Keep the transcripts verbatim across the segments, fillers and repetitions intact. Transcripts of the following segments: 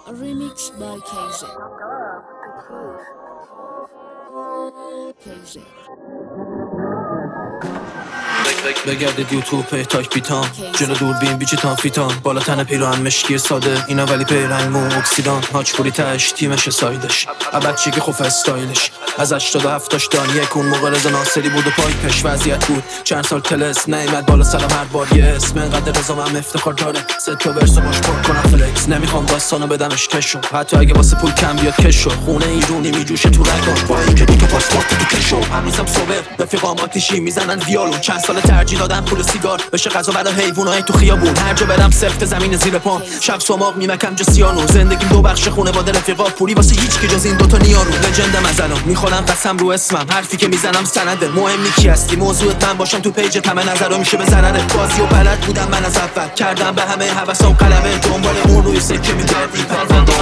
Remix by K Z. K Z. بگردید یوتیوب پی تاک بیتام جلو دوربین بیچیتان فیتان بالا تن پیراهن مشکی ساده اینا ولی پیرنگ مو اکسیدان هاچ پوری تش تیمش سایدش ابد چیگی خوف استایلش از هشتاد و هفتاش دان یک اون موقع رضا ناصری بود و پای پش وضعیت بود چند سال تلس نیمد بالا سلام هر بار یه اسم انقدر رضا هم افتخار داره ست تا ورسو باش پر کنم فلکس نمیخوام داستانو بدمش کشو حتی اگه واسه پول کم بیاد کشو خونه ایرونی میجوشه تو رگان با اینکه دو تا پاسپورت تو کشو هنوزم صبح رفیقام آتیشی میزنن ویالون چند سال ترجیح دادن پول سیگار بشه غذا برای حیوانای تو خیابون هر جا برم سفت زمین زیر پام شب سماق میمکم جسیانو زندگیم دو بخش خونه با دل رفیقا پولی واسه هیچ کی جز این دو تا نیارو لجندم از الان میخونم قسم رو اسمم حرفی که میزنم سنده مهم کی هستی موضوعت من باشم تو پیج تمن نظرو میشه به ضرره بازی و بلد بودم من از اول کردم به همه حواسام قلبه دنبال اون روی سکه میگردی پرونده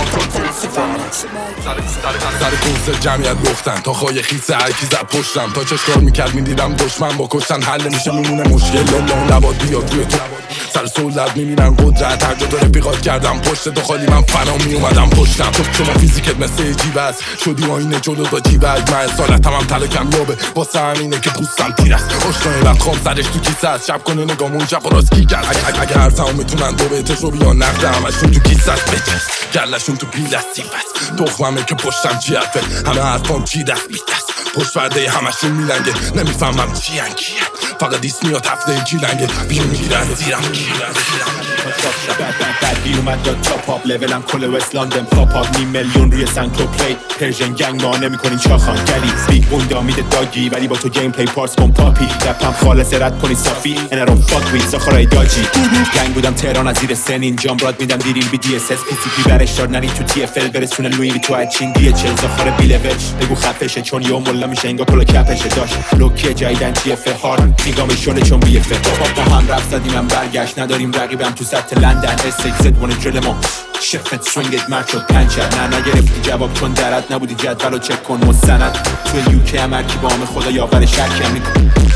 سر کنسرت جمعیت لختن تا خواهی خیسه هرکی زد پشتم تا چشکار میکرد میدیدم دشمن با کشتن حل میشه میمونه مشکل الله نباد بیاد روی تو سر سولت میبینن قدرت هر جا تو رفیقات کردم پشت تو خالی من فنا میومدم پشتم تو شما فیزیکت مثل جیب است شدی آینه جلو با جیبک من سالت هم هم تل کم یابه واسه همینه که پوستم تیر است اشنای وقت خوام سرش تو کیسه است شب کنه نگامون چپ و راست کی کرد اگه هر تمام میتونن دو بهتش رو بیان نقده همشون تو کیسه است بچست گلشون تو پیل است سیف است تخممه که پشتم چی حرفه همه حرفام چی دست بیت است پشت پرده همشون میلنگه نمیفهمم چی انگیه فقط دیس میاد هفته جیلنگه بیو میگیرن زیرم بد بی اومد داد تاپ آپ لولم کل وست لندن پاپ آپ نیم میلیون روی سنکلو پلی پرژن گنگ ما نمیکنین چاخان گلی بیگ بوندا میده داگی ولی با تو گیم پلی پارس کن پاپی رپم خالص رد کنی صافی انا رو فاک وید ساخرای داجی گنگ بودم تهران از زیر سنین جام برات میدم دیرین بی دی اس اس پی سی پی برش دار نری تو تی اف ال برسونه لوی وی تو اچین دی چل زاخر بی لول بگو خفشه چون یو مولا میشه انگار کلا کپشه داش لوکی جایدن تی اف هارد میگام شونه چون بی اف با هم رفت زدیم من برگشت نداریم رقیبم تو سطح لندن اس ایکس زد وان جل ما شفت سوینگت مرد شد پنچر نه نگرفتی جواب چون درت نبودی جدولو چک کن مستند تو یوکی هم هرکی با همه خدا یاور شرکم میکن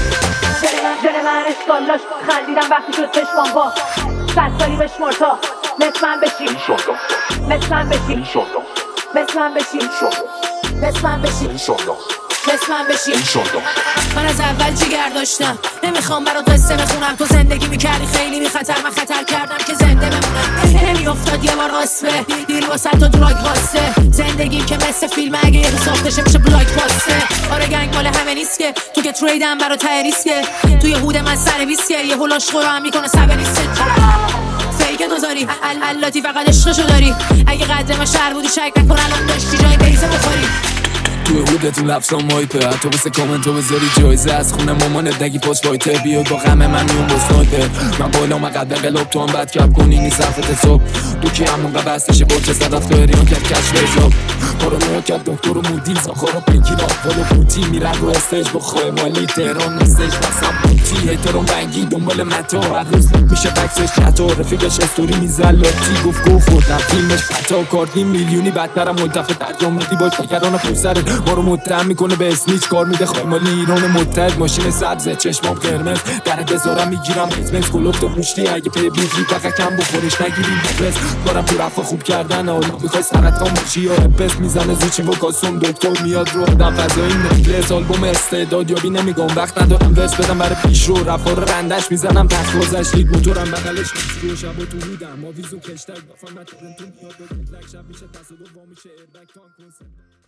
جل من اسکالاش خندیدم وقتی شد چشمان با صد سالی بشمار تا مثل من بشی مثل من بشی مثل من بشی مثل من بشی مثل من بشی من از اول جگر داشتم نمیخوام برات قصه بخونم تو زندگی میکردی خیلی بی خطر من خطر کردم که زنده بمونم نمی افتاد یه بار قصبه دیر واسه تو دراگ واسه زندگی که مثل فیلم اگه یه رو ساختشه میشه بلاک باسته آره گنگ مال همه نیست که تو که تریدم برا ته ریسکه توی هود من سر ویسکه یه هولاش خورا هم میکنه سبه نیسته فیک دوزاری علاتی فقط عشقشو داری اگه قدر ما شهر بودی شک نکن الان داشتی جای بیزه بخوری توی هودت لفظام مایپه حتی واسه کامنتو بذاری جایزه از خونه مامانت نگی پاس وایته بیاد با غم من میون با سنایپر من بالا مقدر قلب تو هم بد کپ کنی نی صفت حساب دو کی همون قبستشه برچه صد رفت اریان کرد کشف حساب پارانویا کرد دکتر و مودی زاخارا پینکی را بالا بوتی میرن رو استیج با خواه مالی تهران استیج بسم بوتی احترام بنگی دنبال متا هر روز میشه بکسش خطا رفیقش استوری میزن لاتی گفت گفت خوردم فیلمش خطا کاردی میلیونی بدترم ملتفه ترجمه دی باش نگران پسر ما رو متهم میکنه به اسنیچ کار میده خیمالی ایران متحد ماشین سبزه چشمام قرمز درک بذارم میگیرم اسمنس گلوب تو مشتی اگه پی بیفی فقط کم بخورش نگیریم بس دارم تو رفا خوب کردن حالا میخوای سرطان بشی یا بس میزنه زوچی با کاسوم دکتر میاد رو آدم فضایی نکلس آلبوم استعداد یابی نمیگم وقت ندارم ورس بدم برای پیش رو رفا رو رندش میزنم تخت گذشت لیگ موتورم بغلش رو شبا تو بودم ما ویزو کشتگ بفهم تو میاد به شب میشه تصادف وا میشه ایربک تانک